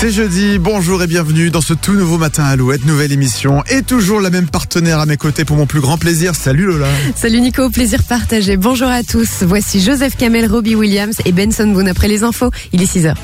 C'est jeudi, bonjour et bienvenue dans ce tout nouveau Matin Alouette, nouvelle émission et toujours la même partenaire à mes côtés pour mon plus grand plaisir. Salut Lola. Salut Nico, plaisir partagé. Bonjour à tous. Voici Joseph Kamel, Robbie Williams et Benson Boone après les infos. Il est 6h.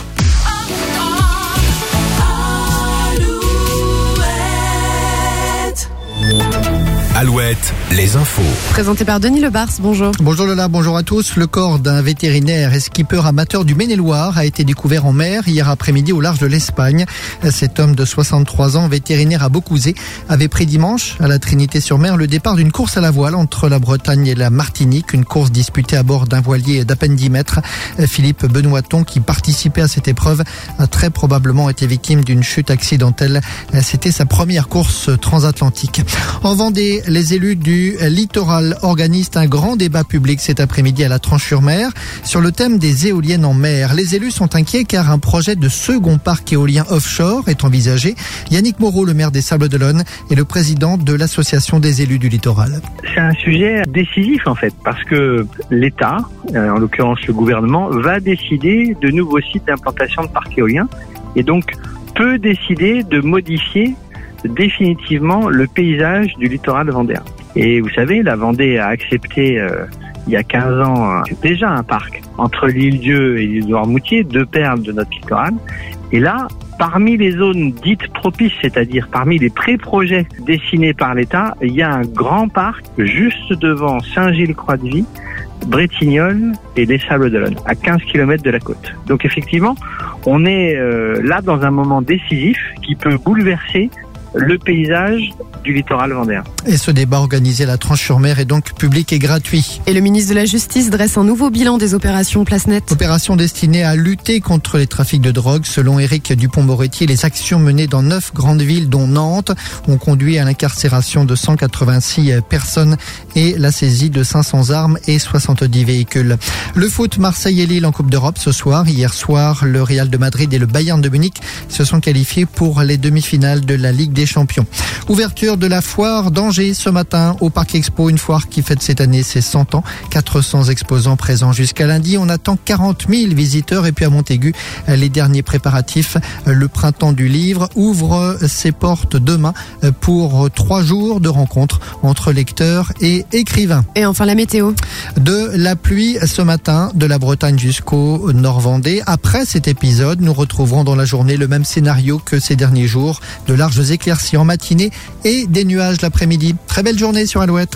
Alouette, les infos. Présenté par Denis Lebars, bonjour. Bonjour Lola, bonjour à tous. Le corps d'un vétérinaire et skipper amateur du Maine-et-Loire a été découvert en mer hier après-midi au large de l'Espagne. Cet homme de 63 ans, vétérinaire à Beaucouzé, avait pris dimanche à la Trinité-sur-Mer le départ d'une course à la voile entre la Bretagne et la Martinique, une course disputée à bord d'un voilier d'à peine 10 mètres. Philippe Benoîton, qui participait à cette épreuve, a très probablement été victime d'une chute accidentelle. C'était sa première course transatlantique. En Vendée, les élus du littoral organisent un grand débat public cet après-midi à la Tranche-sur-Mer sur le thème des éoliennes en mer. Les élus sont inquiets car un projet de second parc éolien offshore est envisagé. Yannick Moreau, le maire des Sables-d'Olonne, est le président de l'association des élus du littoral. C'est un sujet décisif en fait, parce que l'État, en l'occurrence le gouvernement, va décider de nouveaux sites d'implantation de parcs éoliens et donc peut décider de modifier définitivement le paysage du littoral vendéen. Et vous savez, la Vendée a accepté il y a 15 ans déjà un parc entre l'île-Dieu et l'île de Noirmoutier, deux perles de notre littoral. Et là, parmi les zones dites propices, c'est-à-dire parmi les pré-projets dessinés par l'État, il y a un grand parc juste devant Saint-Gilles-Croix-de-Vie, Bretignolles et les Sables-d'Olonne, à 15 km de la côte. Donc effectivement, on est là dans un moment décisif qui peut bouleverser le paysage du littoral vendéen. Et ce débat organisé à la Tranche-sur-Mer est donc public et gratuit. Et le ministre de la Justice dresse un nouveau bilan des opérations Place Nette. Opération destinée à lutter contre les trafics de drogue. Selon Éric Dupond-Moretti, les actions menées dans 9 grandes villes, dont Nantes, ont conduit à l'incarcération de 186 personnes et la saisie de 500 armes et 70 véhicules. Le foot, Marseille et Lille en Coupe d'Europe ce soir. Hier soir, le Real de Madrid et le Bayern de Munich se sont qualifiés pour les demi-finales de la Ligue des Champions. Ouverture de la foire d'Angers ce matin au Parc Expo, une foire qui fête cette année ses 100 ans. 400 exposants présents jusqu'à lundi. On attend 40 000 visiteurs. Et puis à Montaigu, les derniers préparatifs. Le printemps du livre ouvre ses portes demain pour 3 jours de rencontres entre lecteurs et écrivains. Et enfin la météo. De la pluie ce matin, de la Bretagne jusqu'au Nord-Vendée. Après cet épisode, nous retrouverons dans la journée le même scénario que ces derniers jours. De larges éclaircies en matinée et des nuages l'après-midi. Très belle journée sur Alouette.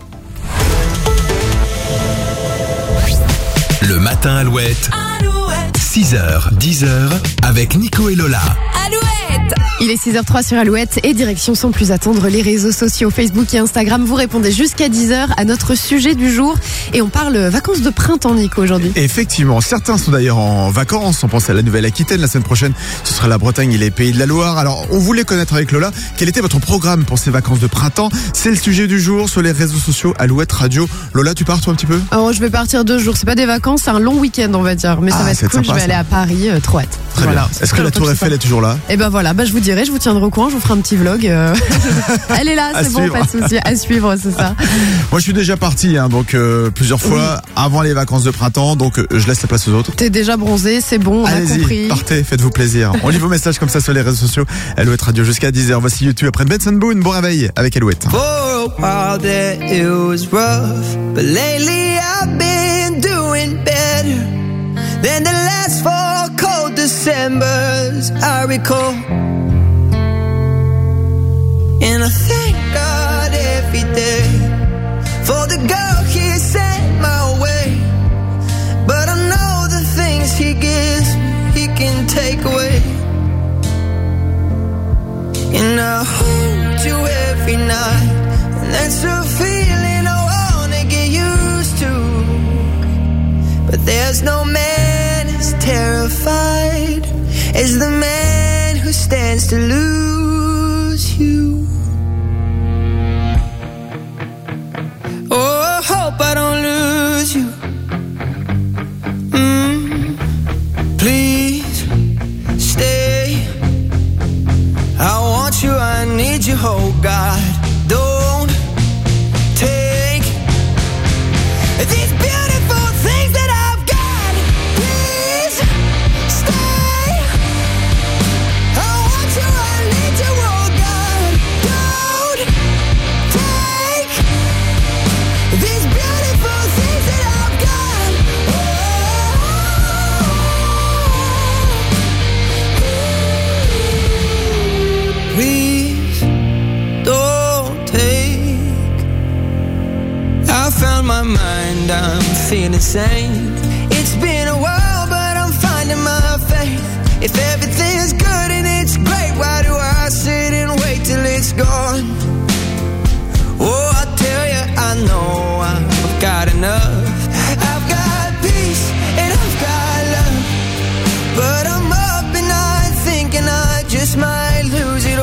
Le Matin Alouette. 6h, 10h avec Nico et Lola. Alouette! Il est 6h03 sur Alouette et direction sans plus attendre les réseaux sociaux Facebook et Instagram. Vous répondez jusqu'à 10h à notre sujet du jour et on parle vacances de printemps, Nico, aujourd'hui. Effectivement, certains sont d'ailleurs en vacances. On pense à la Nouvelle-Aquitaine. La semaine prochaine, ce sera la Bretagne et les Pays de la Loire. Alors, on voulait connaître avec Lola quel était votre programme pour ces vacances de printemps. C'est le sujet du jour sur les réseaux sociaux Alouette Radio. Lola, tu pars toi un petit peu? Alors, je vais partir 2 jours. C'est pas des vacances, c'est un long week-end, on va dire. Mais ça va être cool. Sympa, je vais aller à Paris, trop hâte. Très bien. Est-ce que la Tour Eiffel est toujours là? Et ben voilà, je vous dirai, je vous tiendrai au courant, je vous ferai un petit vlog. Elle est là, c'est bon, pas de souci. À suivre, c'est ça. Moi, je suis déjà parti, donc plusieurs fois avant les vacances de printemps, donc je laisse la place aux autres. T'es déjà bronzé, c'est bon, on a compris. Allez-y, partez, faites-vous plaisir. On lit vos messages comme ça sur les réseaux sociaux. Alouette Radio jusqu'à 10h. Voici YouTube après Benson Boone. Bon réveil avec Alouette. For a while there it was rough, but lately I've been doing better than the last 4 cold Decembers I recall. And I thank God every day for the girl He sent my way. But I know the things He gives He can take away. And I hold you every night, and that's a feeling I wanna get used to. But there's no man as terrified as the man who stands to lose you. Oh, I hope I don't lose you. Please stay. I want you, I need you, oh God. Don't take these beautiful things that I've got. Please stay. feel insane. It's been a while, but I'm finding my faith. If everything's good and it's great, why do I sit and wait till it's gone? Oh, I tell you, I know I've got enough. I've got peace and I've got love, but I'm up and I'm thinking I just might lose it all.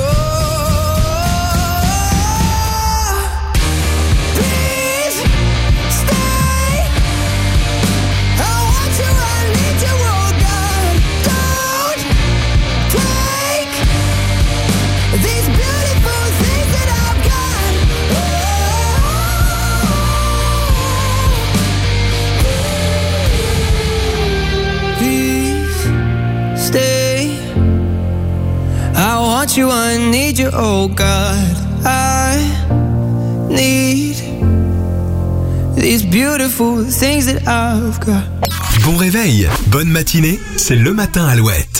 Please stay. I want you, I need you, oh God. Don't take these beautiful things that I've got. Please stay. I want you, I need you, oh God. I need these beautiful things that I've got. Bon réveil, bonne matinée, c'est le matin Alouette.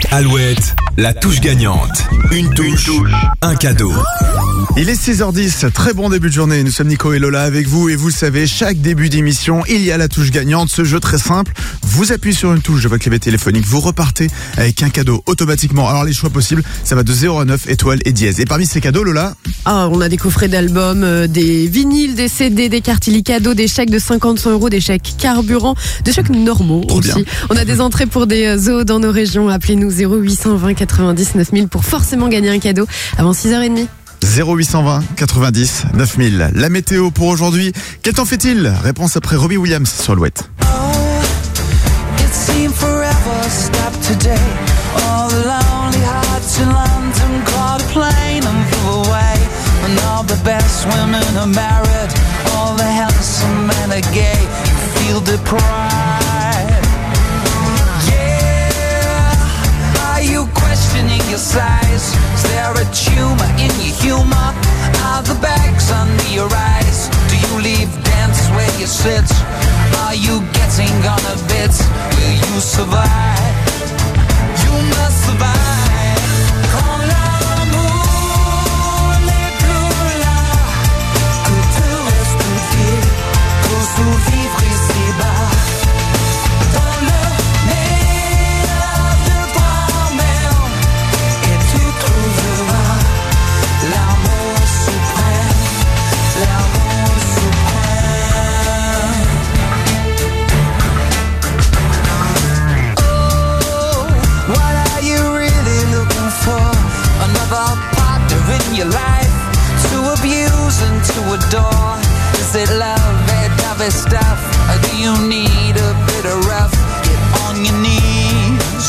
Alouette, la touche gagnante. Une touche, un cadeau. Il est 6h10, très bon début de journée. Nous sommes Nico et Lola avec vous et vous le savez, chaque début d'émission, il y a la touche gagnante. Ce jeu très simple, vous appuyez sur une touche de votre clavier téléphonique, vous repartez avec un cadeau automatiquement. Alors les choix possibles, ça va de 0 à 9, étoiles et dièse. Et parmi ces cadeaux, Lola, on a des coffrets d'albums, des vinyles, des CD, des cartes illicadeaux, des chèques de 50-100 euros, des chèques carburant, des chèques normaux Trop aussi. bien. On a des entrées pour des zoos dans nos régions. Appelez-nous 0820 90 9000 pour forcément gagner un cadeau avant 6h30. 0820 90 9000. La météo pour aujourd'hui, quel temps fait-il? Réponse après Robbie Williams sur Alouette. It seemed forever stopped today. All the lonely hearts in London caught a plane and flew away. And all the best women are married. All the handsome men are gay. You feel deprived. Yeah. Are you questioning your size? Is there a tumor in your humor? Are the bags under your eyes? Do you leave dance where you sit? Are you getting on a bit? Will you survive? You must survive. Quand l'amour n'est plus là, que te reste-t-il pour survivre ici-bas? Dans le meilleur de toi-même, et tu trouveras l'amour suprême, l'amour suprême. What are you really looking for? Another partner in your life to abuse and to adore? Is it love, dovey stuff? Or do you need a bit of rough? Get on your knees.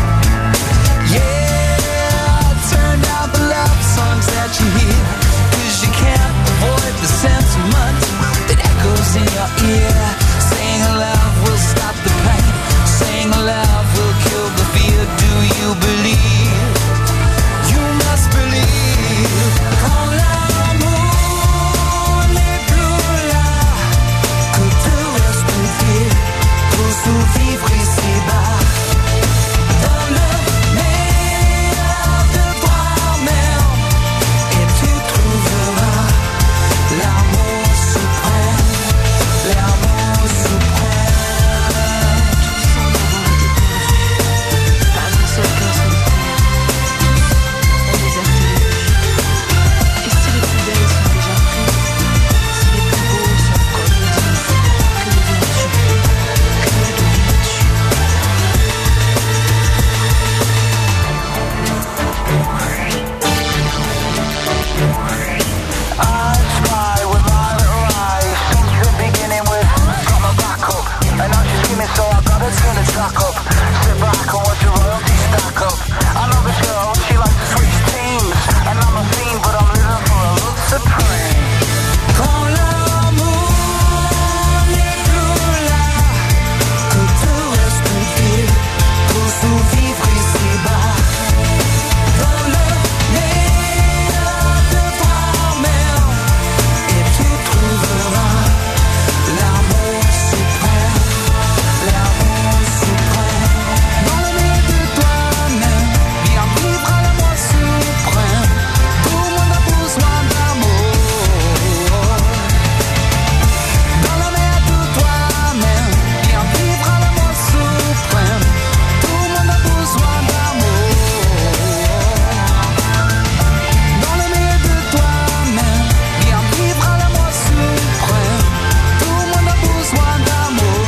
Yeah, turn down the love songs that you hear, 'cause you can't avoid the sentiment that echoes in your ear. Saying love will stop the pain, saying love will kill the fear. Do you believe? You must believe. Quand l'amour n'est plus là, que te reste-t-il pour survivre ici-bas? Dans le meilleur de toi-même, et tu trouveras l'amour suprême, l'amour suprême. Pas un seul cœur sur le terre, on les a fait. Et si les plus belles sont déjà prises, si les plus beaux sont comme ils disent, rien ne vient dessus, rien ne vient dessus. I try with violet eyes, since the beginning with got my back up, and now she's screaming, so I gotta turn the track up. Sit back and watch your royalty stack up. I know this girl, she likes to switch teams, and I'm a fiend, but I'm living for a love supreme. Quand l'amour n'est plus là, que te reste-t-il pour survivre ici-bas? Dans le meilleur de toi-même, et tu trouveras l'amour suprême, l'amour suprême. Dans le meilleur de toi-même, bien vivre à l'amour suprême. Tout le monde a besoin d'amour. Dans le meilleur de toi-même, bien vivre à l'amour suprême. Tout le monde a besoin d'amour. Dans le meilleur de toi-même, bien vivre à l'amour suprême. Tout le monde a besoin d'amour.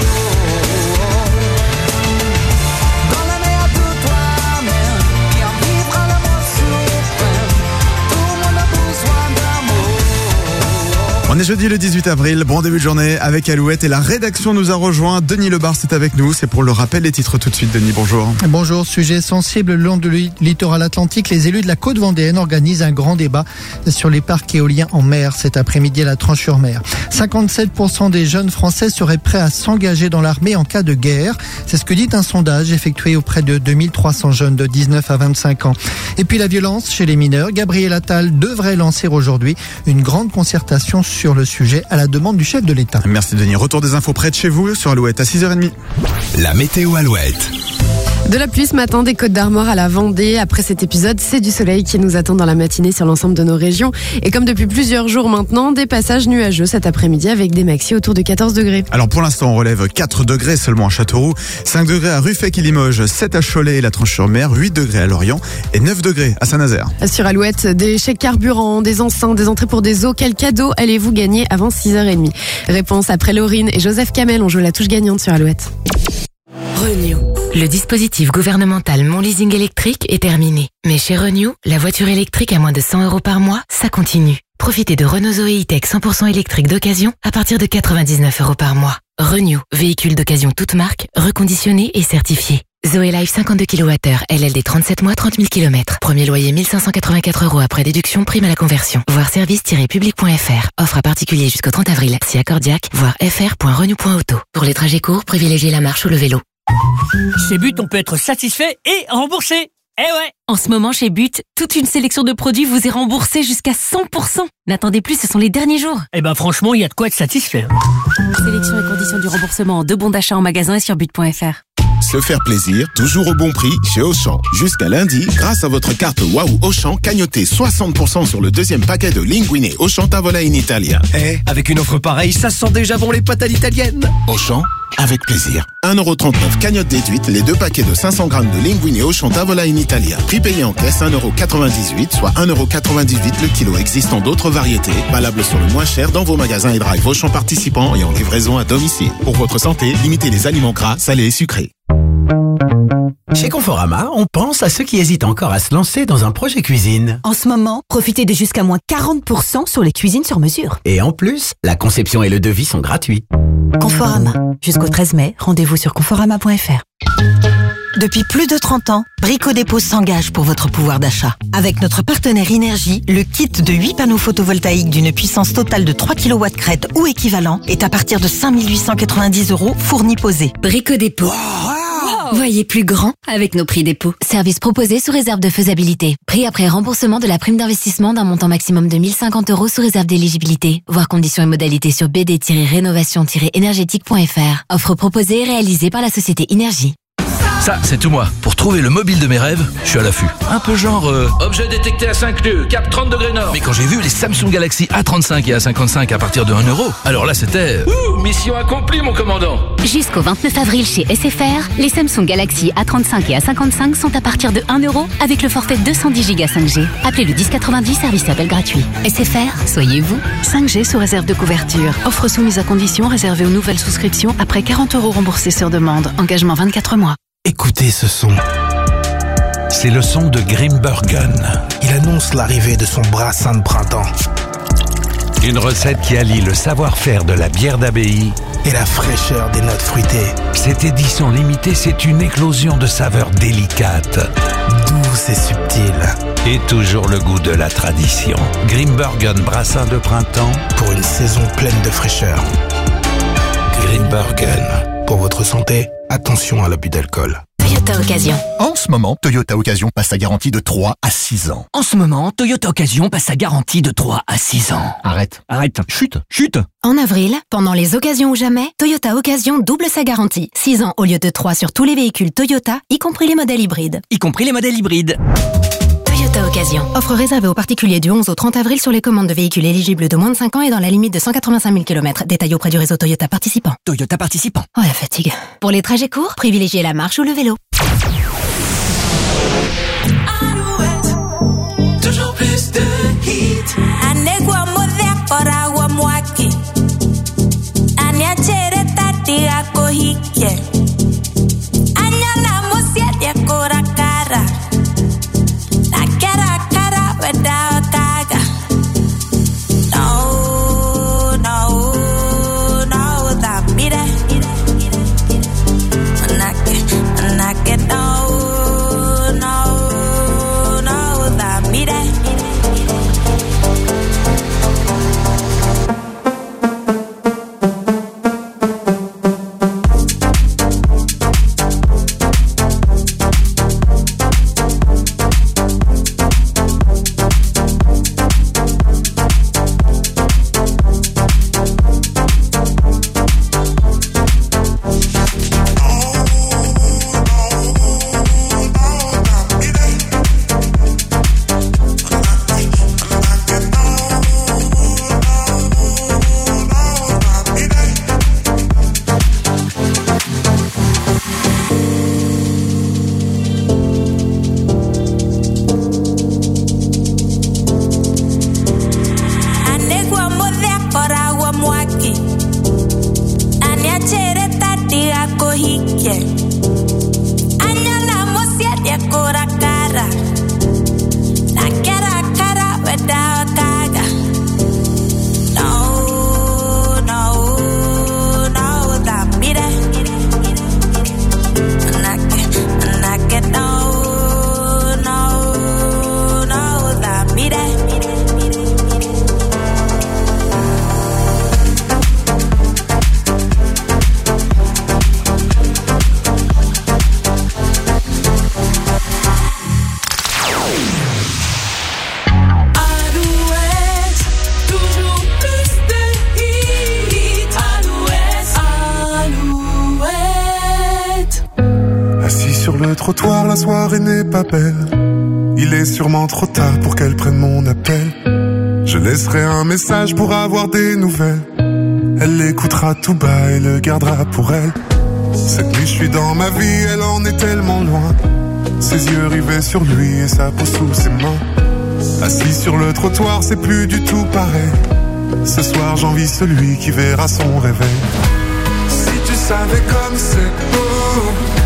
Dans le meilleur de toi-même, bien vivre à l'amour suprême. Tout le monde a besoin d'amour. On est jeudi le 18 avril, bon début de journée avec Alouette et la rédaction nous a rejoint. Denis Lebars est avec nous, c'est pour le rappel des titres tout de suite. Denis, bonjour. Bonjour, sujet sensible le long du littoral atlantique. Les élus de la côte vendéenne organisent un grand débat sur les parcs éoliens en mer cet après-midi à la Tranche-sur-Mer. 57% des jeunes Français seraient prêts à s'engager dans l'armée en cas de guerre. C'est ce que dit un sondage effectué auprès de 2300 jeunes de 19 à 25 ans. Et puis la violence chez les mineurs. Gabriel Attal devrait lancer aujourd'hui une grande concertation sur le sujet à la demande du chef de l'État. Merci Denis. Retour des infos près de chez vous sur Alouette à 6h30. La météo Alouette. De la pluie ce matin des Côtes-d'Armor à la Vendée. Après cet épisode, c'est du soleil qui nous attend dans la matinée sur l'ensemble de nos régions. Et comme depuis plusieurs jours maintenant, des passages nuageux cet après-midi avec des maxis autour de 14 degrés. Alors pour l'instant, on relève 4 degrés seulement à Châteauroux, 5 degrés à Ruffec et Limoges, 7 à Cholet et la Tranche-sur-Mer, 8 degrés à Lorient et 9 degrés à Saint-Nazaire. Sur Alouette, des chèques carburant, des enceintes, des entrées pour des eaux. Quel cadeau allez-vous gagner avant 6h30? Réponse après Laurine et Joseph Kamel. On joue la touche gagnante sur Alouette. Renew. Le dispositif gouvernemental Mon Leasing électrique est terminé. Mais chez Renew, la voiture électrique à moins de 100 € par mois, ça continue. Profitez de Renault Zoé E-Tech 100% électrique d'occasion à partir de 99 € par mois. Renew, véhicule d'occasion toute marque, reconditionné et certifié. Zoé Life 52 kWh, LLD 37 mois, 30 000 km. Premier loyer 1584 € après déduction, prime à la conversion. Voir service-public.fr. Offre à particulier jusqu'au 30 avril. Si accordiaque, voir fr.renew.auto. Pour les trajets courts, privilégiez la marche ou le vélo. Chez But, on peut être satisfait et remboursé. Eh ouais! En ce moment, chez But, toute une sélection de produits vous est remboursée jusqu'à 100%. N'attendez plus, ce sont les derniers jours. Eh ben franchement, il y a de quoi être satisfait. Sélection et conditions du remboursement en 2 bons d'achat en magasin et sur but.fr. Se faire plaisir, toujours au bon prix chez Auchan. Jusqu'à lundi, grâce à votre carte Waouh Auchan, cagnotez 60% sur le deuxième paquet de Linguine Auchan Tavola in Italia. Avec une offre pareille, ça sent déjà bon les pâtes à l'italienne. Auchan, avec plaisir. 1,39€ cagnotte déduite, les 2 paquets de 500 grammes de Linguine Auchan Tavola in Italia. Prix payé en caisse 1,98€, soit 1,98€ le kilo. Existant d'autres variétés, valables sur le moins cher dans vos magasins et drive Auchan participants et en livraison à domicile. Pour votre santé, limitez les aliments gras, salés et sucrés. Chez Conforama, on pense à ceux qui hésitent encore à se lancer dans un projet cuisine. En ce moment, profitez de jusqu'à moins 40% sur les cuisines sur mesure. Et en plus, la conception et le devis sont gratuits. Conforama. Jusqu'au 13 mai, rendez-vous sur conforama.fr. Depuis plus de 30 ans, Brico Dépôt s'engage pour votre pouvoir d'achat. Avec notre partenaire Énergie, le kit de 8 panneaux photovoltaïques d'une puissance totale de 3 kW crête ou équivalent est à partir de 5 890 € fournis posés. Brico Dépôt. Voyez plus grand avec nos prix dépôt. Service proposé sous réserve de faisabilité. Prix après remboursement de la prime d'investissement d'un montant maximum de 1050 € sous réserve d'éligibilité. Voir conditions et modalités sur bd-rénovation-énergétique.fr. Offre proposée et réalisée par la société Énergie. Ça, c'est tout moi. Pour trouver le mobile de mes rêves, je suis à l'affût. Un peu genre... objet détecté à 5 nœuds, cap 30 degrés nord. Mais quand j'ai vu les Samsung Galaxy A35 et A55 à partir de 1€, alors là c'était... mission accomplie mon commandant. Jusqu'au 29 avril chez SFR, les Samsung Galaxy A35 et A55 sont à partir de 1€ avec le forfait 210 Go 5G. Appelez le 1090, service appel gratuit. SFR, soyez vous. 5G sous réserve de couverture. Offre soumise à conditions réservée aux nouvelles souscriptions après 40 € remboursés sur demande. Engagement 24 mois. Écoutez ce son. C'est le son de Grimbergen. Il annonce l'arrivée de son brassin de printemps. Une recette qui allie le savoir-faire de la bière d'abbaye et la fraîcheur des notes fruitées. Cette édition limitée, c'est une éclosion de saveurs délicates, douces et subtiles. Et toujours le goût de la tradition. Grimbergen brassin de printemps pour une saison pleine de fraîcheur. Grimbergen. Pour votre santé, attention à l'abus d'alcool. Toyota Occasion. En ce moment, Toyota Occasion passe sa garantie de 3 à 6 ans. En ce moment, Toyota Occasion passe sa garantie de 3 à 6 ans. Arrête. Chute. En avril, pendant les occasions ou jamais, Toyota Occasion double sa garantie. 6 ans au lieu de 3 sur tous les véhicules Toyota, y compris les modèles hybrides. Toyota Occasion. Offre réservée aux particuliers du 11 au 30 avril sur les commandes de véhicules éligibles de moins de 5 ans et dans la limite de 185 000 km. Détail auprès du réseau Toyota participant. Oh la fatigue. Pour les trajets courts, privilégiez la marche ou le vélo. Alouette, toujours plus de hits. Anegua modea por mwaki. Anya chere tati akohike. Anya la mosia de cora cara. La cara without gaga. No, that mire. Anake, no, that mire. yeah. Añalamos siete cora cara. La cara without caga. No, da mire. Naque, no, da mire. Sur le trottoir, la soirée n'est pas belle. Il est sûrement trop tard pour qu'elle prenne mon appel. Je laisserai un message pour avoir des nouvelles. Elle l'écoutera tout bas et le gardera pour elle. Cette nuit je suis dans ma vie, elle en est tellement loin. Ses yeux rivés sur lui et sa peau sous ses mains. Assis sur le trottoir, c'est plus du tout pareil. Ce soir j'envie celui qui verra son réveil. Si tu savais comme c'est beau.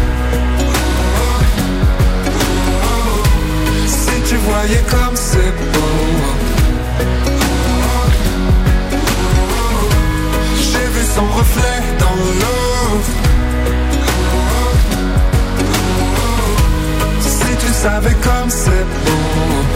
Tu voyais comme c'est beau. J'ai vu son reflet dans l'eau. Si tu savais comme c'est beau.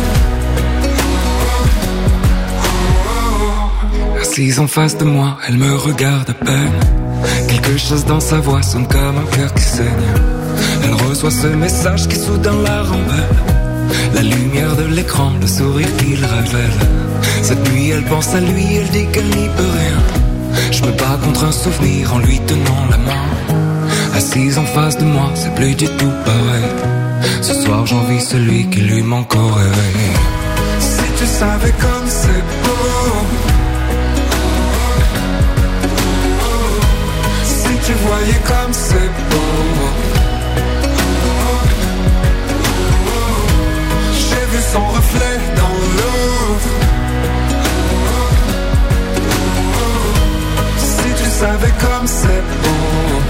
Assise en face de moi, elle me regarde à peine. Quelque chose dans sa voix sonne comme un cœur qui saigne. Elle reçoit ce message qui soudain la rembelle. La lumière de l'écran, le sourire qu'il révèle. Cette nuit elle pense à lui, elle dit qu'elle n'y peut rien. Je me bats contre un souvenir en lui tenant la main. Assise en face de moi, c'est plus du tout pareil. Ce soir j'envie celui qui lui manque au réveil. Si tu savais comme c'est beau. Si tu voyais comme c'est beau. Son reflet dans l'eau. Si tu savais comme c'est beau.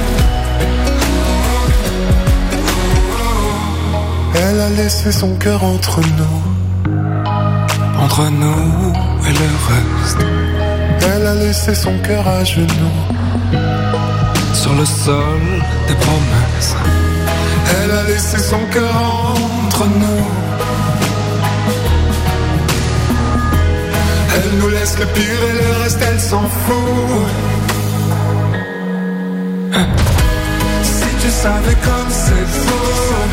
Elle a laissé son cœur entre nous. Entre nous et le reste. Elle a laissé son cœur à genoux. Sur le sol des promesses. Elle a laissé son cœur entre nous. Elle nous laisse le pire et le reste elle s'en fout. Si tu savais comme c'est beau.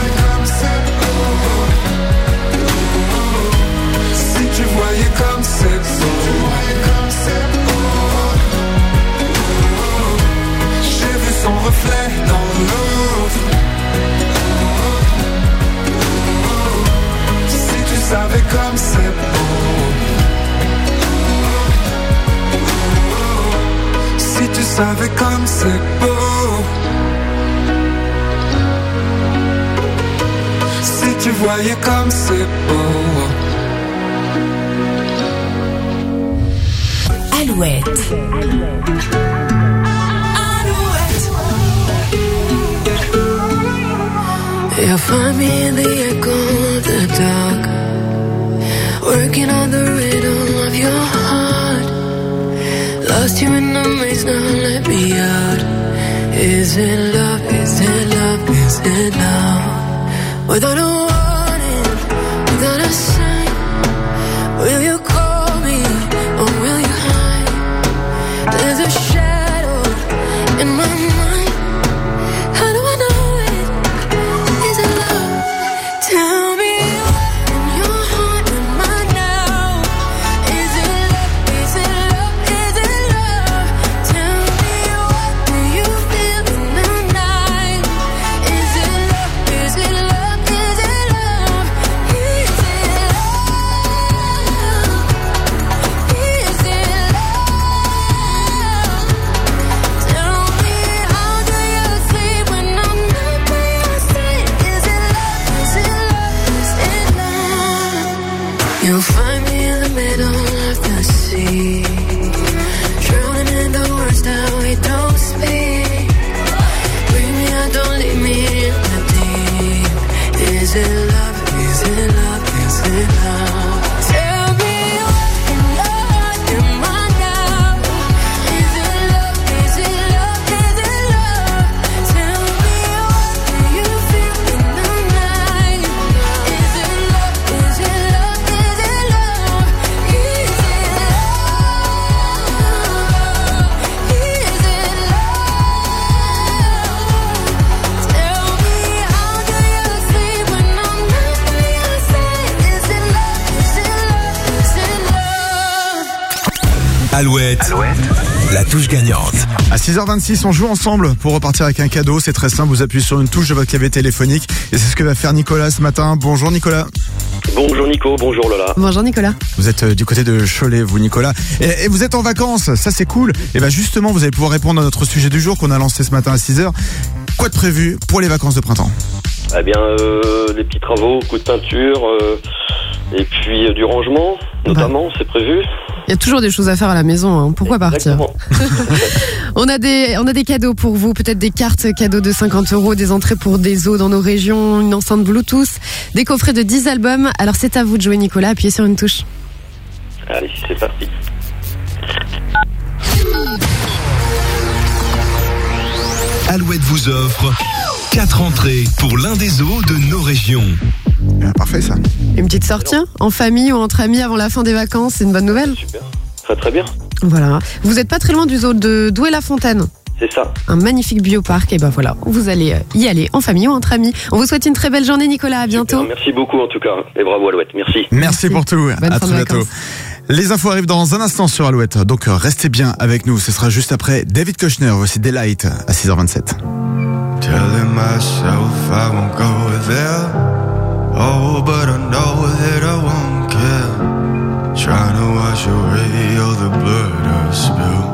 Si tu voyais comme c'est beau. J'ai vu son reflet dans l'eau. Si tu savais comme c'est beau. Si tu savais comme c'est beau. Si tu voyais comme c'est beau. Alouette. You'll find me in the echo of the dark, working on the rhythm of your heart. Lost you in the maze, now let me out. Is it love, is it love, is it love? Without a warning, without a sign, will you call me or will you hide? There's a shadow in my mind. How do I know it? Is it love? Tell me what in your heart and mind now. Is it love, is it love, is it love? Tell me what do you feel in the night? Is it love, is it love, is it love? Alouette. La touche gagnante. À 6h26, on joue ensemble pour repartir avec un cadeau. C'est très simple, vous appuyez sur une touche de votre clavier téléphonique et c'est ce que va faire Nicolas ce matin. Bonjour Nicolas. Bonjour Nico, bonjour Lola. Bonjour Nicolas. Vous êtes du côté de Cholet, vous Nicolas. Et vous êtes en vacances, ça c'est cool. Et bien justement, vous allez pouvoir répondre à notre sujet du jour qu'on a lancé ce matin à 6h. Quoi de prévu pour les vacances de printemps? Eh bien, des petits travaux, coup de peinture, et puis du rangement, notamment, c'est prévu. Il y a toujours des choses à faire à la maison, hein. Pourquoi partir? On a des cadeaux pour vous, peut-être des cartes cadeaux de 50 €, des entrées pour des zoos dans nos régions, une enceinte Bluetooth, des coffrets de 10 albums. Alors c'est à vous de jouer Nicolas, appuyez sur une touche. Allez, c'est parti. Alouette vous offre 4 entrées pour l'un des zoos de nos régions. Parfait ça. Une petite sortie en famille ou entre amis avant la fin des vacances, c'est une bonne nouvelle. Super, très très bien. Voilà. Vous n'êtes pas très loin du zoo de Douai-la-Fontaine. C'est ça. Un magnifique bioparc, et ben voilà, vous allez y aller en famille ou entre amis. On vous souhaite une très belle journée Nicolas, à bientôt. Super, merci beaucoup en tout cas, et bravo Alouette, merci. Merci pour tout, Bonne à fin très de bientôt. vacances. Les infos arrivent dans un instant sur Alouette, donc restez bien avec nous, ce sera juste après David Kushner, voici Daylight à 6h27. Telling myself I won't go there. Oh, but I know that I won't care. Trying to wash away all the blood I spilled.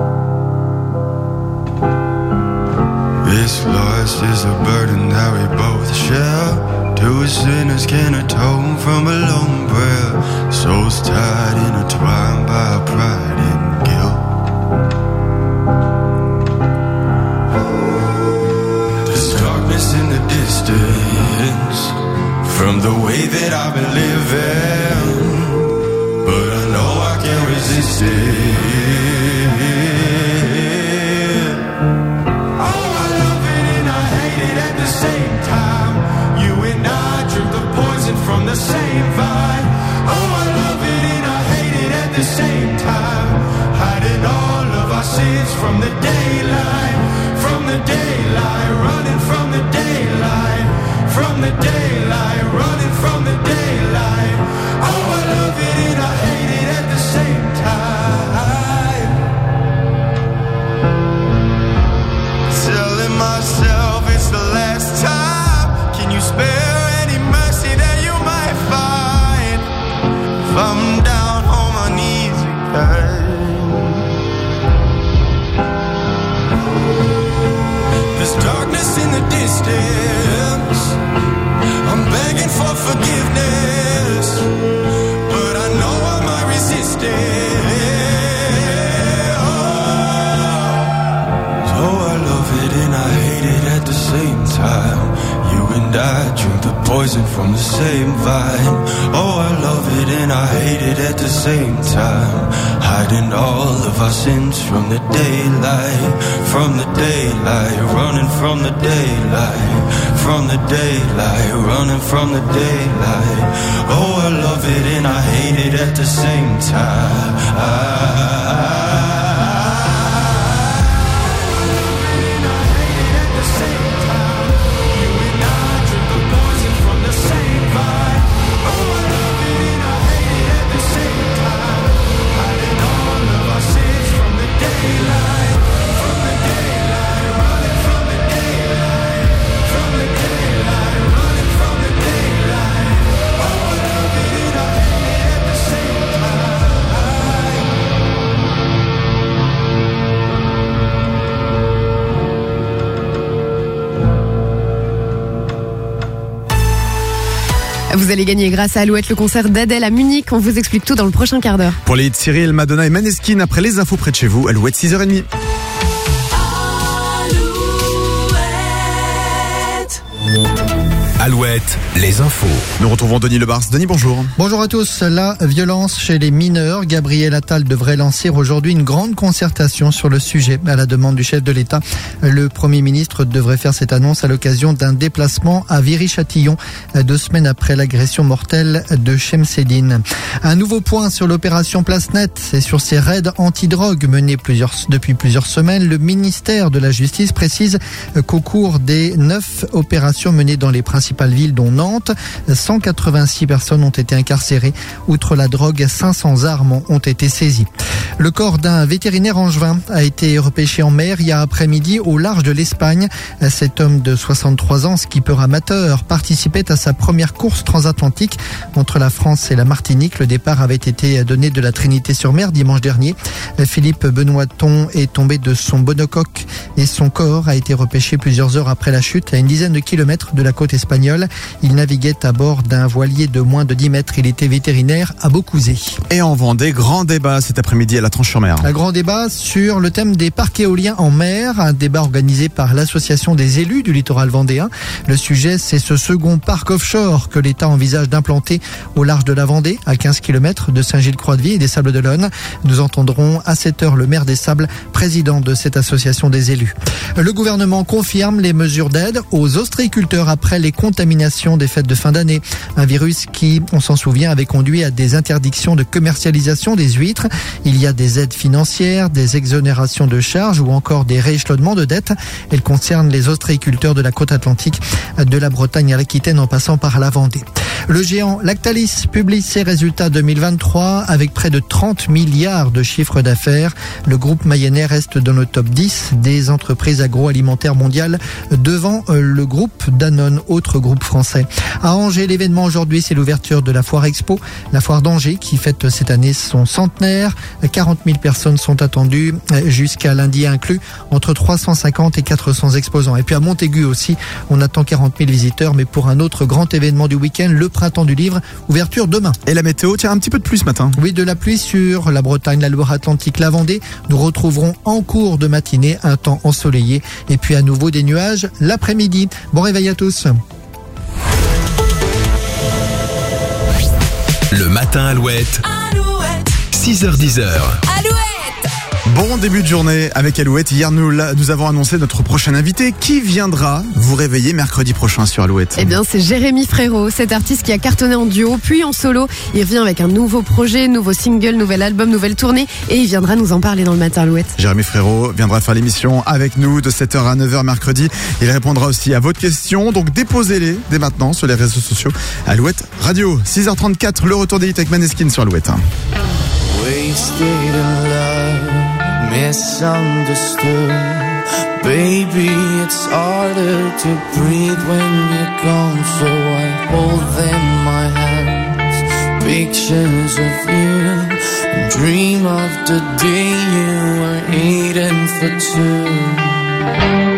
This loss is a burden that we both share. Two sinners can atone from a lone prayer. Souls tied, intertwined by pride and guilt. There's darkness in the distance from the way that I've been living, but I know I can't resist it. Oh, I love it and I hate it at the same time. You and I drink the poison from the same vine. Oh, I love it and I hate it at the same time. Hiding all of our sins from the daylight, running from the daylight, from the daylight, running from the daylight. Oh, I love it and I hate it at the same time. Telling myself it's the last time. Can you spare any mercy that you might find? If I'm down on my knees again. There's darkness in the distance. I'm begging for forgiveness, but I know I might resist it. Oh, I love it and I hate it at the same time. You and I drink the poison from the same vine. Oh, I love it and I hate it at the same time. Hiding all of our sins from the daylight, running from the daylight, running from the daylight. Oh, I love it and I hate it at the same time. Vous allez gagner grâce à Alouette le concert d'Adèle à Munich. On vous explique tout dans le prochain quart d'heure. Pour les hits Cyril, Madonna et Maneskin, après les infos près de chez vous, Alouette 6h30. Alouette, les infos. Nous retrouvons Denis Lebars. Denis, bonjour. Bonjour à tous. La violence chez les mineurs. Gabriel Attal devrait lancer aujourd'hui une grande concertation sur le sujet à la demande du chef de l'État. Le Premier ministre devrait faire cette annonce à l'occasion d'un déplacement à Viry-Châtillon, 2 semaines après l'agression mortelle de Chemseddine. Un nouveau point sur l'opération Place Nette et sur ces raids anti-drogue menés depuis plusieurs semaines. Le ministère de la Justice précise qu'au cours des 9 opérations menées dans les principaux principales villes dont Nantes. 186 personnes ont été incarcérées. Outre la drogue, 500 armes ont été saisies. Le corps d'un vétérinaire angevin a été repêché en mer hier après-midi au large de l'Espagne. Cet homme de 63 ans, skipper amateur, participait à sa première course transatlantique entre la France et la Martinique. Le départ avait été donné de la Trinité-sur-Mer dimanche dernier. Philippe Benoîton est tombé de son monocoque et son corps a été repêché plusieurs heures après la chute à une dizaine de kilomètres de la côte espagnole. Il naviguait à bord d'un voilier de moins de 10 mètres. Il était vétérinaire à Beaucouzé. Et en Vendée, grand débat cet après-midi à la Tranche-sur-Mer. Un grand débat sur le thème des parcs éoliens en mer, un débat organisé par l'association des élus du littoral vendéen. Le sujet, c'est ce second parc offshore que l'État envisage d'implanter au large de la Vendée, à 15 km de Saint-Gilles-Croix-de-Vie et des Sables-d'Olonne. Nous entendrons à 7h le maire des Sables, président de cette association des élus. Le gouvernement confirme les mesures d'aide aux ostréiculteurs après les contaminations des fêtes de fin d'année. Un virus qui, on s'en souvient, avait conduit à des interdictions de commercialisation des huîtres. Il y a des aides financières, des exonérations de charges ou encore des rééchelonnements de dettes. Elles concernent les ostréiculteurs de la côte atlantique, de la Bretagne à l'Aquitaine en passant par la Vendée. Le géant Lactalis publie ses résultats 2023 avec près de 30 milliards de chiffre d'affaires. Le groupe mayennais reste dans le top 10 des entreprises agroalimentaires mondiales devant le groupe Danone, autre groupe français. À Angers, l'événement aujourd'hui, c'est l'ouverture de la Foire Expo, la Foire d'Angers qui fête cette année son centenaire. 40 000 personnes sont attendues jusqu'à lundi inclus, entre 350 et 400 exposants. Et puis à Montaigu aussi, on attend 40 000 visiteurs, mais pour un autre grand événement du week-end, le Printemps du Livre, ouverture demain. Et la météo, tiens, un petit peu de pluie ce matin. Oui, de la pluie sur la Bretagne, la Loire-Atlantique, la Vendée. Nous retrouverons en cours de matinée un temps ensoleillé et puis à nouveau des nuages l'après-midi. Bon réveil à tous. Le matin Alouette. 6h-10h. Bon début de journée avec Alouette. Hier, nous avons annoncé notre prochain invité qui viendra vous réveiller mercredi prochain sur Alouette. Eh bien, c'est Jérémy Frérot, cet artiste qui a cartonné en duo, puis en solo. Il revient avec un nouveau projet, nouveau single, nouvel album, nouvelle tournée, et il viendra nous en parler dans le matin Alouette. Jérémy Frérot viendra faire l'émission avec nous de 7h à 9h mercredi. Il répondra aussi à votre question, donc déposez-les dès maintenant sur les réseaux sociaux. Alouette Radio, 6h34, le retour des hits avec Maneskin sur Alouette. Wasted in love, misunderstood. Baby, it's harder to breathe when you're gone. So I hold them in my hands, pictures of you, and dream of the day you were eating for two.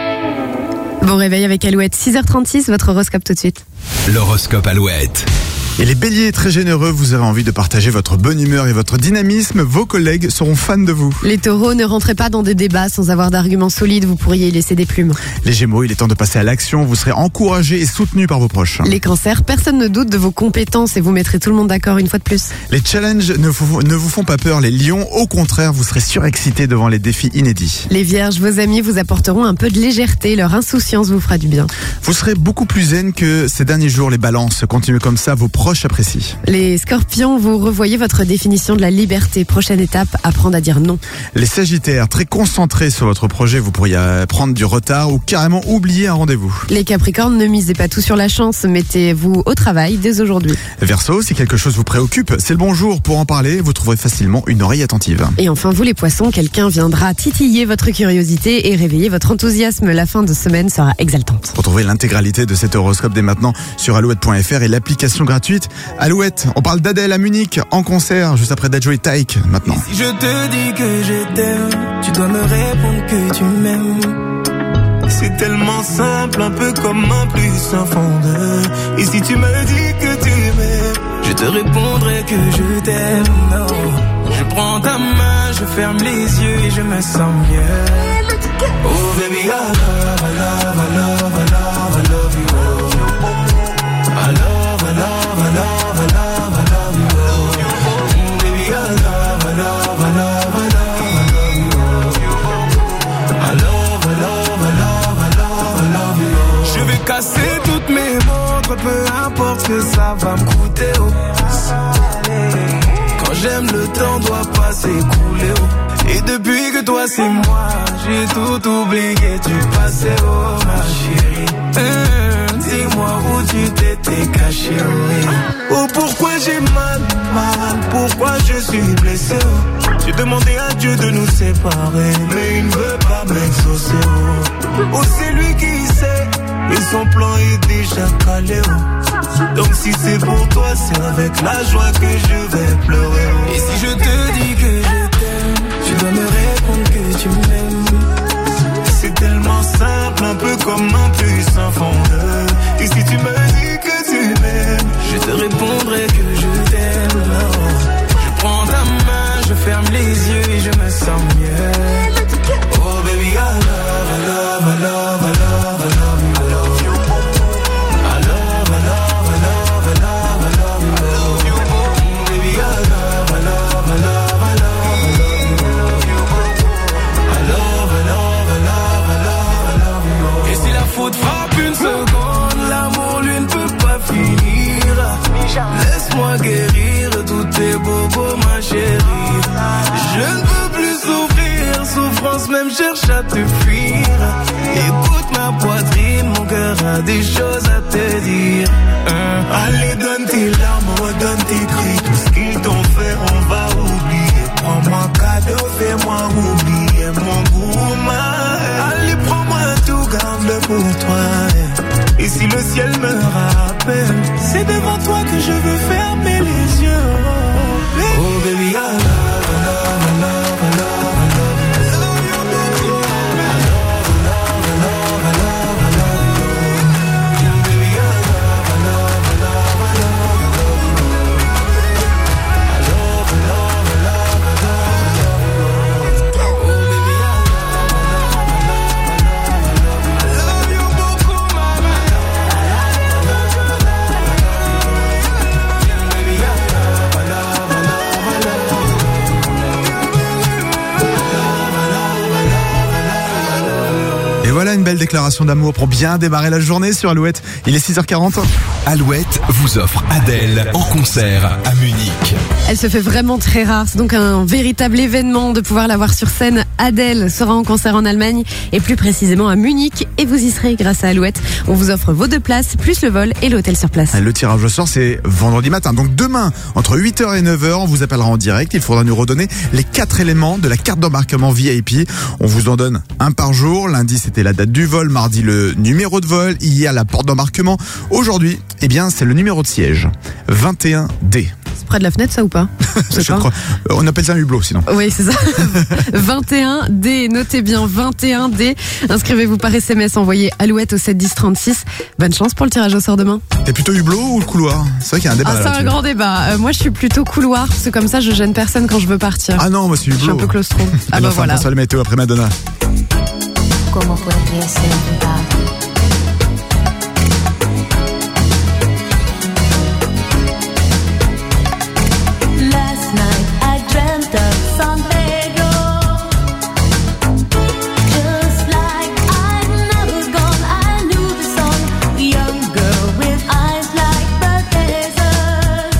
Bon réveil avec Alouette, 6h36, votre horoscope tout de suite. L'horoscope Alouette. Et les béliers très généreux, vous aurez envie de partager votre bonne humeur et votre dynamisme. Vos collègues seront fans de vous. Les taureaux, ne rentrez pas dans des débats sans avoir d'arguments solides, vous pourriez y laisser des plumes. Les gémeaux, il est temps de passer à l'action. Vous serez encouragés et soutenus par vos proches. Les cancers, personne ne doute de vos compétences et vous mettrez tout le monde d'accord une fois de plus. Les challenges ne vous font pas peur. Les lions, au contraire, vous serez surexcités devant les défis inédits. Les vierges, vos amis vous apporteront un peu de légèreté. Leur insouciance vous fera du bien. Vous serez beaucoup plus zen que ces derniers jours. Les balances, continuez comme ça, vos proches apprécient. Les scorpions, vous revoyez votre définition de la liberté. Prochaine étape, apprendre à dire non. Les sagittaires, très concentrés sur votre projet, vous pourriez prendre du retard ou carrément oublier un rendez-vous. Les capricornes, ne misez pas tout sur la chance, mettez-vous au travail dès aujourd'hui. Verseau, si quelque chose vous préoccupe, c'est le bon jour pour en parler, vous trouverez facilement une oreille attentive. Et enfin vous les poissons, quelqu'un viendra titiller votre curiosité et réveiller votre enthousiasme. La fin de semaine sera exaltante. Retrouvez l'intégralité de cet horoscope dès maintenant sur alouette.fr et l'application gratuite Alouette. On parle d'Adèle à Munich en concert juste après Dadjo et Taïk maintenant. Si je te dis que je t'aime, tu dois me répondre que tu m'aimes. C'est tellement simple, un peu comme un plus un fondeur. Et si tu me dis que tu m'aimes, je te répondrai que je t'aime. Oh, je prends ta main, je ferme les yeux et je me sens mieux. Oh baby, I love, I love, I love, I love, I love you. Oh. I love, I love, I love, I love, I love you. Oh. Baby, I love, I love, I love, I love, I love you. Oh. I love, I love, I love, I love, I love you. Oh. Je vais casser toutes mes montres, peu importe ce que ça va me coûter. Oh. Quand j'aime, le temps doit pas s'écouler. Oh. Et depuis que toi c'est moi, j'ai tout oublié, tu passais, oh ma chérie. Dis-moi où tu t'étais caché, oui. Oh pourquoi j'ai mal, pourquoi je suis blessé, oh. J'ai demandé à Dieu de nous séparer, mais il ne veut pas m'exaucer, oh. Oh c'est lui qui sait, et son plan est déjà calé, oh. Donc si c'est pour toi, c'est avec la joie que je vais pleurer, oh. Et si je te dis que je t'aime, tu dois me répondre que tu m'aimes. C'est tellement simple, un peu comme un puissant fondeur. Et si tu me dis que tu m'aimes, je te répondrai que je t'aime. Oh. Je prends ta main, je ferme les yeux et je me sens mieux. Oh baby, I love, I love, I love, I love, I love you. I love you. I love, I love, I love, I love, I love you. I love you. Baby, I love, I love, I love. Faute frappe une seconde, l'amour lui ne peut pas finir. Laisse-moi guérir tous tes bobos, ma chérie. Je ne peux plus souffrir, souffrance même cherche à te fuir. Écoute ma poitrine, mon cœur a des choses à te dire. Allez donne tes larmes, donne tes cris, tout ce qu'ils t'ont fait on va oublier. Prends-moi cadeau, fais-moi oublier mon goût, allez prends-moi tout, garde-le pour toi. Et si le ciel me rappelle, c'est devant toi que je veux fermer les yeux. Oh baby, I love, I love, I love, I love. Voilà une belle déclaration d'amour pour bien démarrer la journée sur Alouette. Il est 6h40. Alouette vous offre Adèle en concert à Munich. Elle se fait vraiment très rare. C'est donc un véritable événement de pouvoir la voir sur scène. Adèle sera en concert en Allemagne et plus précisément à Munich. Et vous y serez grâce à Alouette. On vous offre vos 2 places, plus le vol et l'hôtel sur place. Le tirage au sort, c'est vendredi matin. Donc demain, entre 8h et 9h, on vous appellera en direct. Il faudra nous redonner les 4 éléments de la carte d'embarquement VIP. On vous en donne un par jour. Lundi, c'était la date du vol. Mardi, le numéro de vol. Hier, la porte d'embarquement. Aujourd'hui, eh bien, c'est le numéro de siège. 21D. C'est près de la fenêtre, ça ou pas? Je crois. On appelle ça un hublot sinon. Oui, c'est ça. 21D, notez bien 21D. Inscrivez-vous par SMS, envoyez Alouette au 7 10 36. Bonne chance pour le tirage au sort demain. T'es plutôt hublot ou le couloir? C'est vrai qu'il y a un débat là. C'est un grand débat. Moi, je suis plutôt couloir, parce que comme ça, je gêne personne quand je veux partir. Ah non, moi c'est hublot. Je suis un peu claustro. Ah bah voilà. On passe à la météo après Madonna. Como podría ser verdad? Last night I dreamt of San Pedro. Just like I'd never gone, I knew the song. A young girl with eyes like the desert.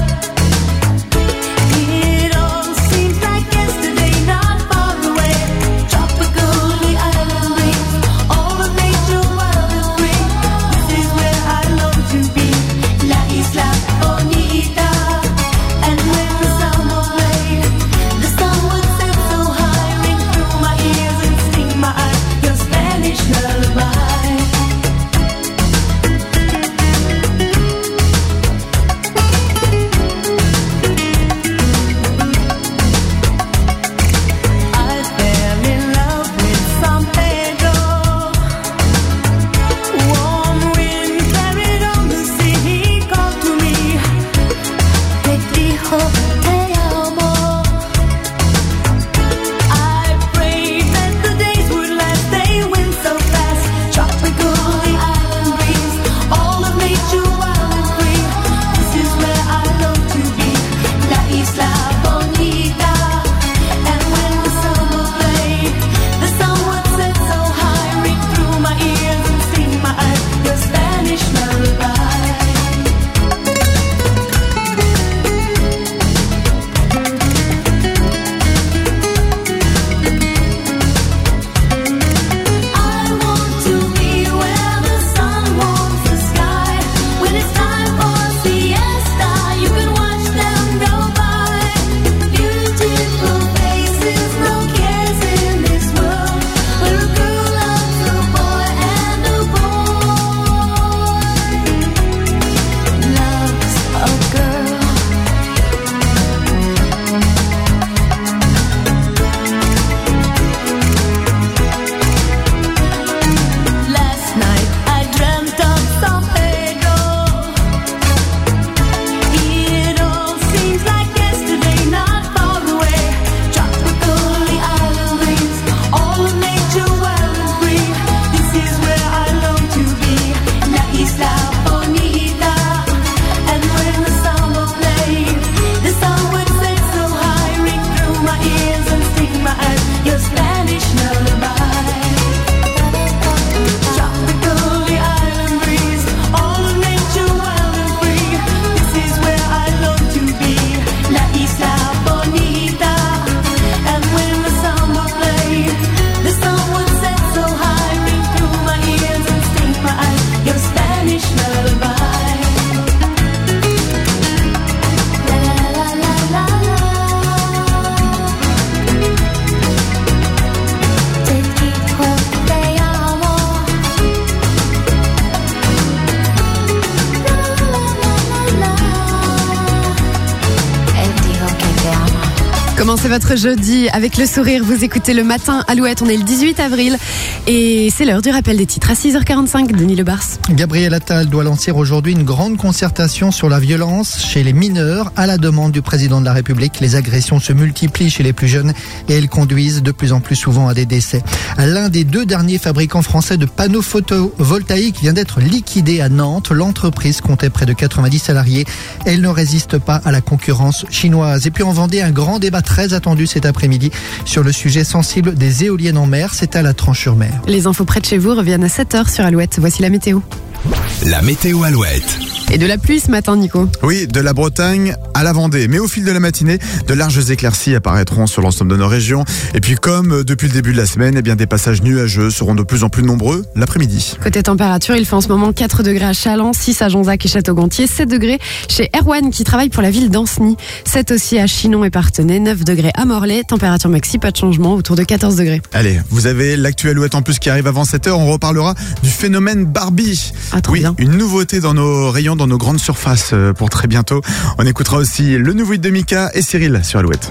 It all seems like yesterday, not far away. Tropical, the island breeze, all of nature wild and free. This is where I long to be, La Isla Bonita. And when the summer played, the sun would set so high, ring through my ears and sting my eyes, your Spanish lullaby. I fell in love with San Pedro. Warm wind carried on the sea. He called to me. Me dijo te amo. I prayed that the days would last. They went so fast. Tropical, the island breeze, all of nature wild and free. This is where I long to be, La Isla Bonita. And when the summer played, the sun would set so high, ring through my ears and sting my eyes, your Spanish lullaby. I want to be where the sun warms the sky. When it's time for siesta, you can watch them go by. Beautiful faces, no cares in this world. Where a girl loves a boy and a boy loves a girl. Last night I dreamt of San Pedro. It all seems like yesterday, not far away. Tropical, the island breeze, all of nature wild and free. This is where I long to be, La Isla Bonita. And when the summer played, the sun would set so high, ring through my ears and sting my eyes, your Spanish lullaby. Tropical, the island breeze, all of nature wild and free. This is where I long to be, La Isla Bonita. And when the summer played, the sun would set so high, ring through my ears and sting my eyes, your Spanish lullaby. La la la la la. Te dijo te amo. Elle dijo que te ama. Commencez votre jeudi avec le sourire. Vous écoutez le matin Alouette. On est le 18 avril et c'est l'heure du rappel des titres à 6h45. Denis Lebars. Gabriel Attal doit lancer aujourd'hui une grande concertation sur la violence chez les mineurs à la demande du président de la République. Les agressions se multiplient chez les plus jeunes et elles conduisent de plus en plus souvent à des décès. L'un des deux derniers fabricants français de panneaux photovoltaïques vient d'être liquidé à Nantes. L'entreprise comptait près de 90 salariés. Elle ne résiste pas à la concurrence chinoise. Et puis en Vendée, un grand débat très attendu cet après-midi sur le sujet sensible des éoliennes en mer. C'est à la Tranche-sur-Mer. Les infos près de chez vous reviennent à 7h sur Alouette. Voici la météo. La météo Alouette. Et de la pluie ce matin, Nico. Oui, de la Bretagne à la Vendée. Mais au fil de la matinée, de larges éclaircies apparaîtront sur l'ensemble de nos régions. Et puis comme depuis le début de la semaine, eh bien, des passages nuageux seront de plus en plus nombreux l'après-midi. Côté température, il fait en ce moment 4 degrés à Châlons, 6 à Jonzac et Château-Gontier, 7 degrés chez Erwan qui travaille pour la ville d'Ancenis, 7 aussi à Chinon et Parthenay, 9 degrés à Morlaix, température maxi, pas de changement, autour de 14 degrés. Allez, vous avez l'actu Alouette en plus qui arrive avant 7h. On reparlera du phénomène Barbie. Ah, trop oui, bien. une nouveauté dans nos rayons dans nos grandes surfaces pour très bientôt. On écoutera aussi le nouveau hit de Mika et Cyril sur Alouette.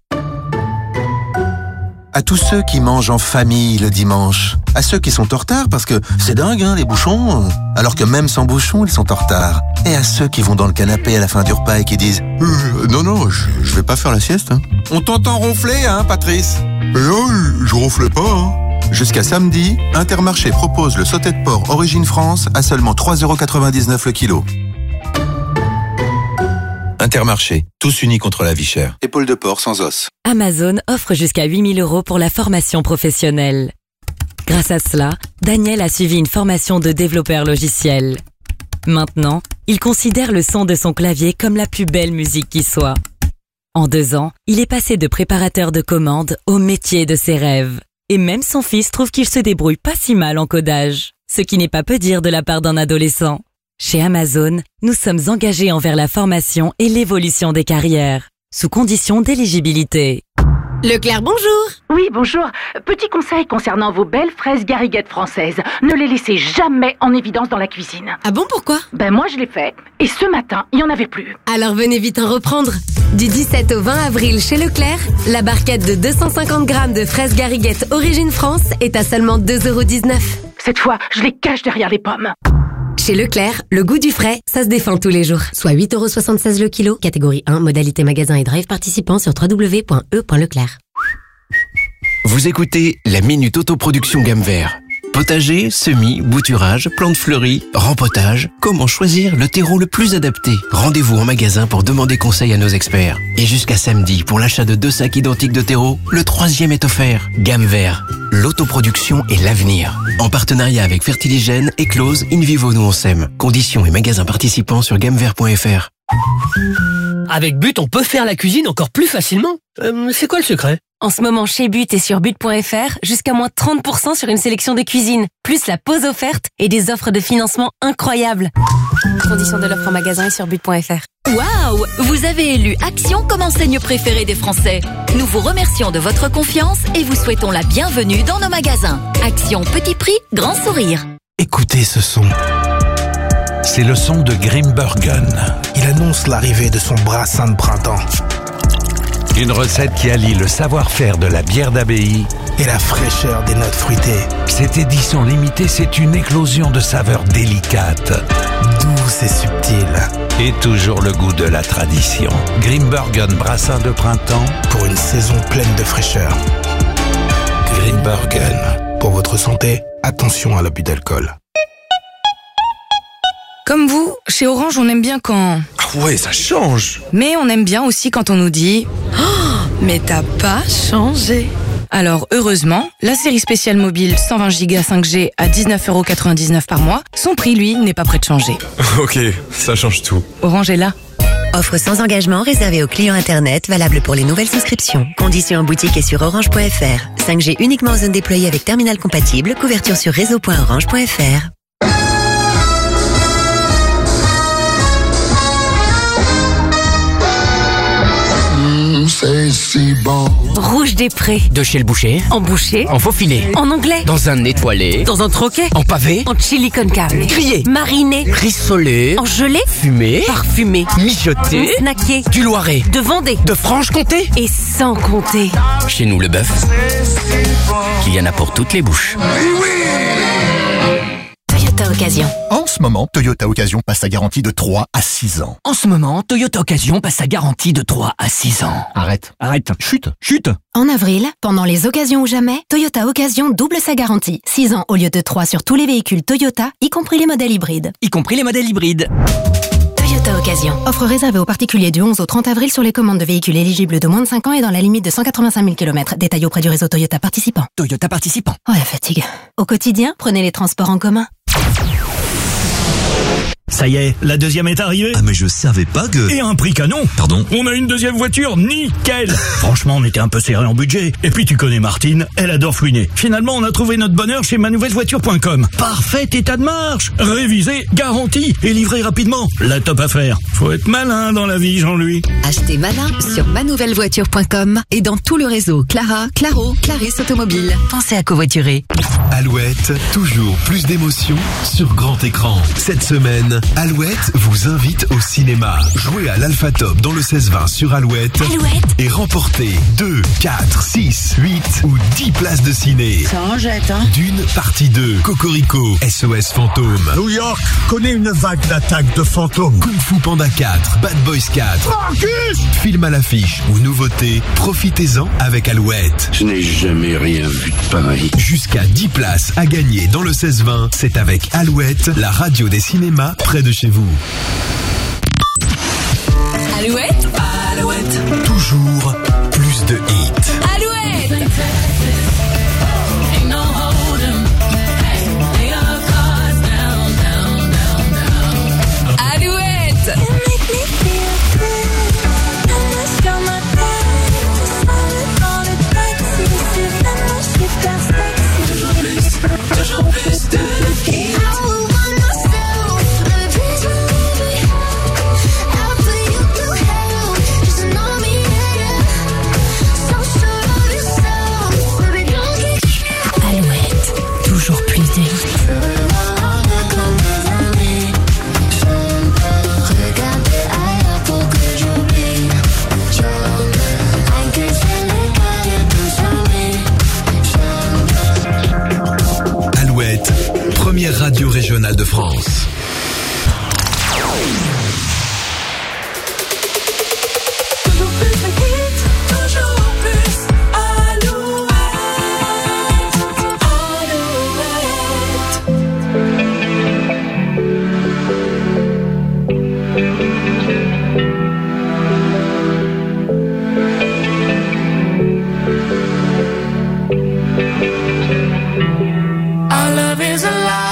À tous ceux qui mangent en famille le dimanche, à ceux qui sont en retard parce que c'est dingue les bouchons, alors que même sans bouchons ils sont en retard, et à ceux qui vont dans le canapé à la fin du repas et qui disent non, je vais pas faire la sieste. On t'entend ronfler Patrice? Non, je ronfle pas. Jusqu'à samedi, Intermarché propose le sauté de porc Origine France à seulement 3,99€ le kilo. Intermarché, tous unis contre la vie chère. Épaule de porc sans os. Amazon offre jusqu'à 8 000 € pour la formation professionnelle. Grâce à cela, Daniel a suivi une formation de développeur logiciel. Maintenant, il considère le son de son clavier comme la plus belle musique qui soit. En 2 ans, il est passé de préparateur de commandes au métier de ses rêves. Et même son fils trouve qu'il se débrouille pas si mal en codage. Ce qui n'est pas peu dire de la part d'un adolescent. Chez Amazon, nous sommes engagés envers la formation et l'évolution des carrières, sous condition d'éligibilité. Leclerc, bonjour. Oui, bonjour. Petit conseil concernant vos belles fraises gariguettes françaises. Ne les laissez jamais en évidence dans la cuisine. Ah bon, pourquoi? Moi, je l'ai fait. Et ce matin, il n'y en avait plus. Alors venez vite en reprendre. Du 17 au 20 avril chez Leclerc, la barquette de 250 grammes de fraises gariguettes Origine France est à seulement 2,19€. Cette fois, je les cache derrière les pommes. Chez Leclerc, le goût du frais, ça se défend tous les jours. Soit 8,76€ le kilo, catégorie 1, modalité magasin et drive participant sur www.e.leclerc. Vous écoutez la Minute Autoproduction Gamme Vert. Potager, semis, bouturage, plantes fleuries, rempotage. Comment choisir le terreau le plus adapté? Rendez-vous en magasin pour demander conseil à nos experts. Et jusqu'à samedi, pour l'achat de 2 sacs identiques de terreau, le 3e est offert. Gamme Vert. L'autoproduction est l'avenir. En partenariat avec Fertiligène, Eclose, InVivo nous on s'aime. Conditions et magasins participants sur gammevert.fr. Avec But, on peut faire la cuisine encore plus facilement. C'est quoi le secret? En ce moment, chez But et sur But.fr, jusqu'à moins 30% sur une sélection de cuisine, plus la pause offerte et des offres de financement incroyables. Conditions de l'offre en magasin et sur But.fr. Waouh! Vous avez élu Action comme enseigne préférée des Français. Nous vous remercions de votre confiance et vous souhaitons la bienvenue dans nos magasins. Action petit prix, grand sourire. Écoutez ce son. C'est le son de Grimbergen. Il annonce l'arrivée de son brassin de printemps. Une recette qui allie le savoir-faire de la bière d'abbaye et la fraîcheur des notes fruitées. Cette édition limitée, c'est une éclosion de saveurs délicates, douces et subtiles. Et toujours le goût de la tradition. Grimbergen brassin de printemps pour une saison pleine de fraîcheur. Grimbergen. Pour votre santé, attention à l'abus d'alcool. Comme vous, chez Orange, on aime bien quand... Ah ouais, ça change. Mais on aime bien aussi quand on nous dit oh, mais t'as pas changé. Alors, heureusement, la série spéciale mobile 120 Go 5G à 19,99€ par mois, son prix, lui, n'est pas prêt de changer. Ok, ça change tout. Orange est là. Offre sans engagement réservée aux clients Internet, valable pour les nouvelles souscriptions. Conditions en boutique et sur orange.fr. 5G uniquement en zone déployée avec terminal compatible, couverture sur réseau.orange.fr. Rouge des Prés. De chez le boucher. En boucher. En faux filet. En anglais. Dans un étoilé. Dans un troquet. En pavé. En chili con carne. Grillé. Mariné. Rissolé. En gelée. Fumé. Parfumé. Mijoté. Snacké. Du Loiret. De Vendée. De Franche-Comté. Et sans compter. Chez nous, le bœuf, qu'il y en a pour toutes les bouches. Toyota Occasion. En ce moment, Toyota Occasion passe sa garantie de 3 à 6 ans. En ce moment, Toyota Occasion passe sa garantie de 3 à 6 ans. Arrête. Chute. En avril, pendant les occasions ou jamais, Toyota Occasion double sa garantie. 6 ans au lieu de 3 sur tous les véhicules Toyota, y compris les modèles hybrides. Toyota Occasion. Offre réservée aux particuliers du 11 au 30 avril sur les commandes de véhicules éligibles de moins de 5 ans et dans la limite de 185 000 km. Détail auprès du réseau Toyota participant. Toyota participant. Oh la fatigue. Au quotidien, prenez les transports en commun. Ça y est, la deuxième est arrivée. Ah mais je savais pas que... Et un prix canon. Pardon? On a une deuxième voiture, nickel. Franchement, on était un peu serré en budget. Et puis tu connais Martine, elle adore fouiner. Finalement, on a trouvé notre bonheur chez manouvellevoiture.com. Parfait état de marche, révisé, garanti et livré rapidement. La top affaire. Faut être malin dans la vie, Jean-Louis. Achetez malin sur manouvellevoiture.com et dans tout le réseau Clara, Claro, Clarisse Automobile. Pensez à covoiturer. Alouette, toujours plus d'émotions sur grand écran. Cette semaine, Alouette vous invite au cinéma. Jouez à l'Alpha Top dans le 16-20 sur Alouette. Et remportez 2, 4, 6, 8 ou 10 places de ciné. Ça en jette, hein. Dune partie 2, Cocorico, SOS Fantôme. New York connaît une vague d'attaques de fantômes. Kung Fu Panda 4, Bad Boys 4. Marcus! Film à l'affiche ou nouveauté, profitez-en avec Alouette. Je n'ai jamais rien vu de pareil. Jusqu'à 10 places à gagner dans le 16-20, c'est avec Alouette, la radio des cinémas près de chez vous. Alouette. Alouette. Toujours plus de hits. Alouette. Alouette. Toujours plus de hits. Toujours plus de hits. Alouette, première radio régionale de France. Our love is alive.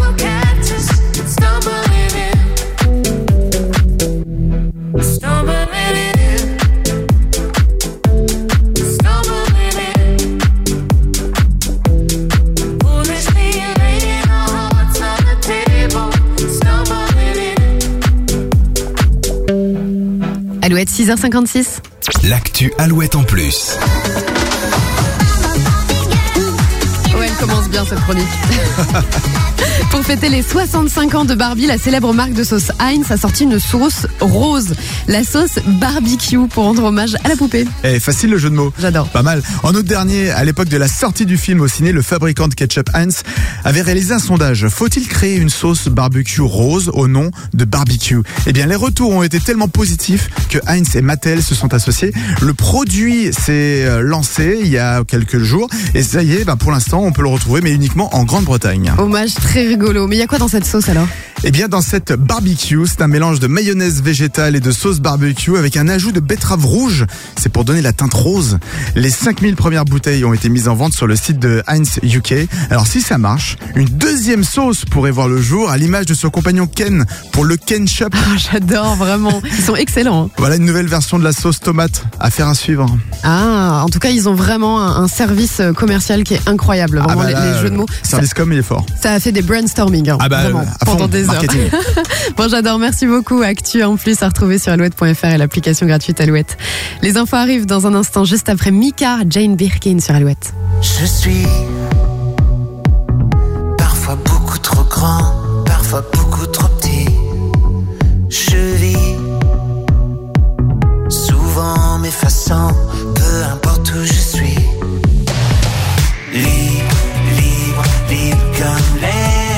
Stumble Alouette, 6h56. L'actu Alouette en plus. Ouais, elle commence bien cette chronique. Pour fêter les 65 ans de Barbie, la célèbre marque de sauce Heinz a sorti une sauce rose. La sauce barbecue pour rendre hommage à la poupée. Facile le jeu de mots. J'adore. Pas mal. En août dernier, à l'époque de la sortie du film au ciné, le fabricant de ketchup Heinz avait réalisé un sondage. Faut-il créer une sauce barbecue rose au nom de barbecue ? Eh bien, les retours ont été tellement positifs que Heinz et Mattel se sont associés. Le produit s'est lancé il y a quelques jours et ça y est, pour l'instant, on peut le retrouver, mais uniquement en Grande-Bretagne. Hommage très rigolo. Mais il y a quoi dans cette sauce alors ? Eh bien, dans cette barbecue, c'est un mélange de mayonnaise végétale et de sauce barbecue avec un ajout de betterave rouge. C'est pour donner la teinte rose. Les 5000 premières bouteilles ont été mises en vente sur le site de Heinz UK. Alors, si ça marche, une deuxième sauce pourrait voir le jour à l'image de son compagnon Ken pour le Ketchup. Oh, j'adore, vraiment. Ils sont excellents. Voilà une nouvelle version de la sauce tomate. Affaire à suivre. Ah, en tout cas, ils ont vraiment un service commercial qui est incroyable. Vraiment, les jeux de mots. Service com, il est fort. Ça a fait des brainstorming, vraiment, pendant des heures. Bon, j'adore, merci beaucoup. Actu en plus à retrouver sur alouette.fr et l'application gratuite Alouette. Les infos arrivent dans un instant, juste après Mika, Jane Birkin sur Alouette. Je suis parfois beaucoup trop grand, parfois beaucoup trop petit. Je vis souvent m'effaçant, peu importe où je suis. Libre, libre, libre comme l'air.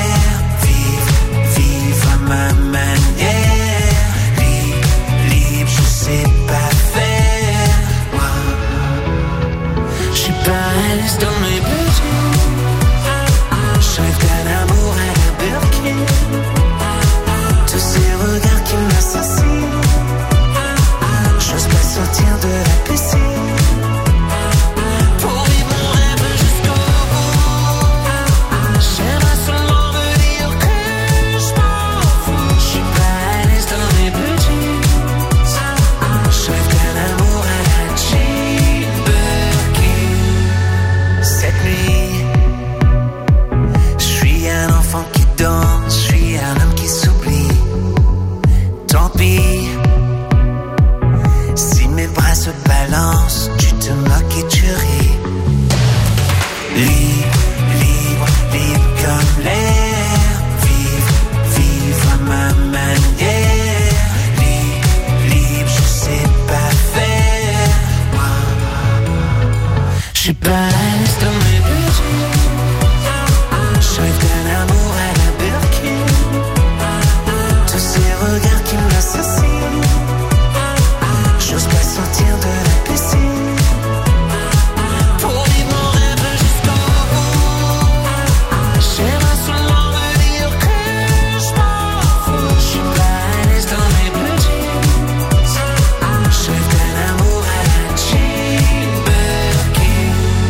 Ma manière, libre, je sais pas faire. Moi, je suis pas à l'aise dans mes besoins. Je rêve d'un amour à la Birkin. Tous ces regards qui m'assassinent. J'ose pas sortir de la piscine. Pour vivre mon rêve jusqu'au bout. J'aimerais seulement me dire que je suis un homme qui s'oublie. Tant pis, si mes bras se balancent, tu te moques et tu ris. Libre, libre, libre comme l'air. Vivre à ma manière. Libre, je sais pas faire. Moi, je suis pas à l'aise dans mes besoins. Je rêve d'un amour à la Birkin. Tous ces regards qui m'assassinent. J'ose pas sortir de la piscine. Pour vivre mon rêve jusqu'au bout. J'aimerais seulement me dire que je m'en fous. Je suis pas à l'aise dans mes blue jeans. Je rêve d'un amour à la Jane Birkin.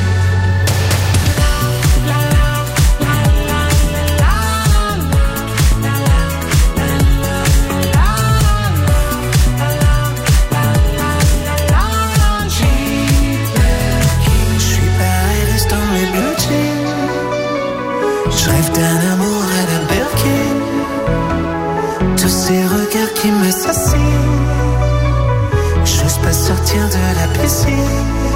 Je rêve d'un amour à la Birkin. Tous ces regards qui m'assassinent. J'ose pas sortir de la piscine.